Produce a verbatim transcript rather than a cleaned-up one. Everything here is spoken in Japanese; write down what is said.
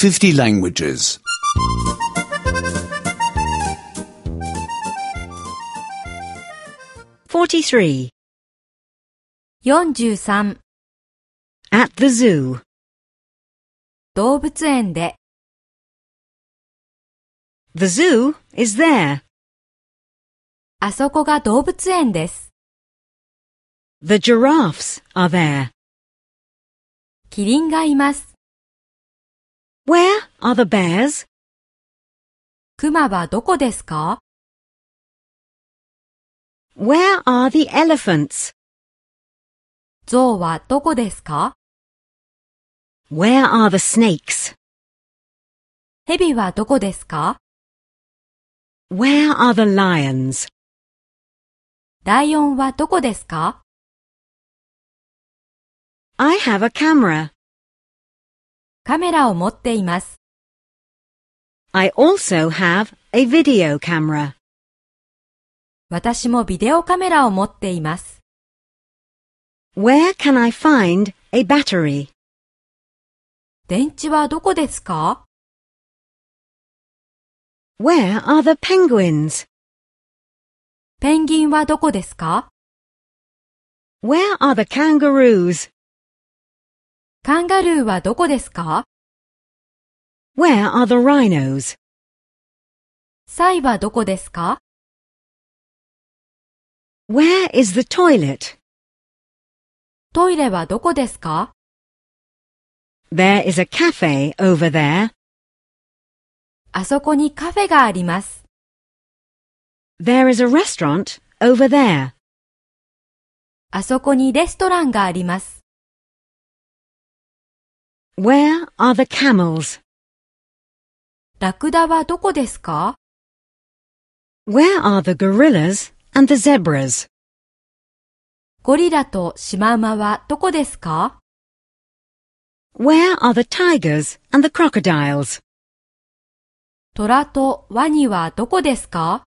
fifty languages. forty-three. よんじゅうさん At the zoo. 動物園で The zoo is there. あそこが動物園です。 The giraffes are there. キリンがいます。 Where are the bears? クマはどこですか？ Where are the elephants? ゾウはどこですか？ Where are the snakes? ヘビはどこですか？ Where are the lions? ライオンはどこですか？ I have a camera. カメラを持っています。 I also have a video camera. 私もビデオカメラを持っています。 Where can I find a battery? 電池はどこですか？ Where are the penguins? ペンギンはどこですか？ Where are the kangaroos? カンガルーはどこですか？ Where are the rhinos? サイはどこですか？ Where is the toilet? トイレはどこですか？ There is a cafe over there. あそこにカフェがあります。 There is a restaurant over there. あそこにレストランがあります。 Where are the camels? ラクダはどこですか？ Where are the gorillas and the zebras? ゴリラとシマウマはどこですか？ Where are the tigers and the crocodiles? トラとワニはどこですか？